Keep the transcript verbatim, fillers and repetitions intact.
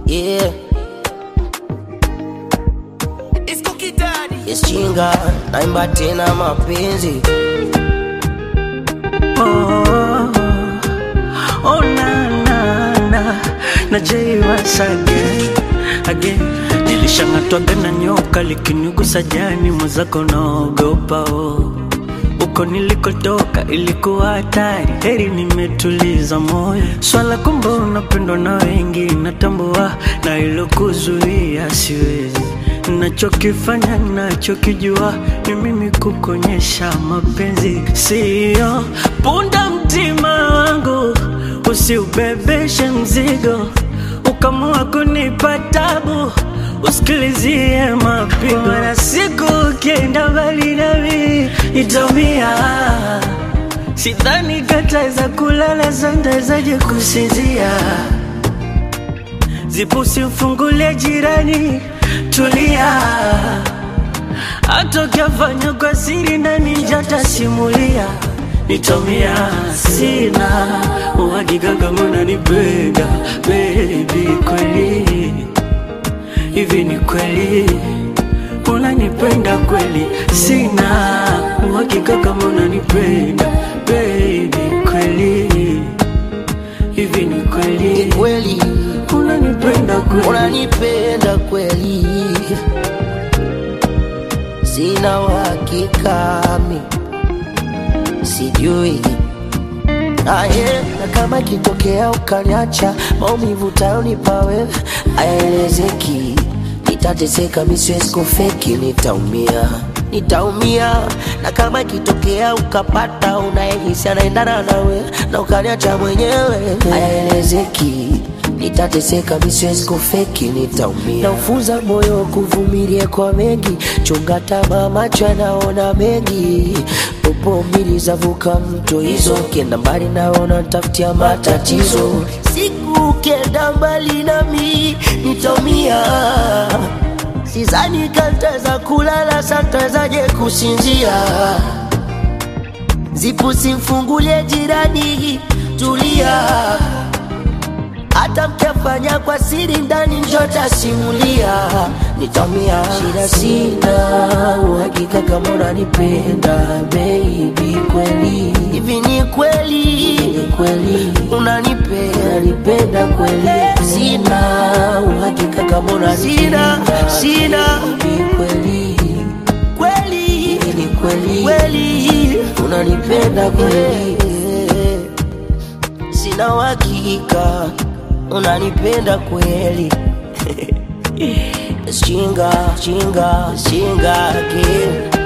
Yeah, It's Cookie Daddy. it's Chinga, naimba tena mapenzi. Oh, oh na na na na Jay once again, again. Nilishangatwaga na nyoka likinigusa jani, mwenzako naogopa oh. Uko nilikotoka ilikuwa hatari, heri nimetuliza moyo. Swala kumbe unapendwa na wengi, natambua na ilo kuzuia siwezi. Nachokifanya nachokijua ni mimi kukonyesha mapenzi, sio punda mtima wangu. Usiubebeshe mzigo ukamua kunipa tabu, usikilizie mapigo. Na siku ukienda mbali nami nitaumia, sidhani kataeza kulala, santaezaje kusinzia. Zipusi mfungulie jirani, tulia. Hata ukiafanya kwa siri ndani njata simulia, nitaumia. Sina uhakika kama unanipenda baby, kweli hivi ni kweli unanipenda kweli? Sina uhakika kama unanipenda baby, kweli hivi ni kweli? Ni kweli Unanipenda kweli? unanipenda kweli? Sina uhakika mi, sijui aye. Na kama kitokea ukaniacha, maumivu tayonipa wewe hayaelezeki. Nitateseka mi siwezi kufeki, nitaumia, nitaumia. Na kama kitokea ukapata unayehisi anaendana nawe na ukaniacha mwenyewe, hayaelezeki. Nitateseka mi siwezi kufeki, nitaumia. Na ufunza moyo kuvumilia kwa mengi, chunga tamaa, macho yanaona mengi. Popo mbili zavuka mto hizo, kienda mbali naona nitafutia matatizo. Siku ukienda mbali nami nitaumia, sidhani kantaweza kulala, santawezaje kusinzia. Zipusi mfungulie jirani, tulia. Hata mkiafanya kwa siri ndani njota simulia, nitaumia. Shida sina uhakika kama unanipenda baby, kweli hivi ni kweli? Ni kweli unanipenda, unanipenda kweli? Sina uhakika kama unanipenda sina baby, kweli kweli ni kweli? Kweli unanipenda kweli? Sina uhakika unanipenda kweli? Chinga, chinga, chinga again.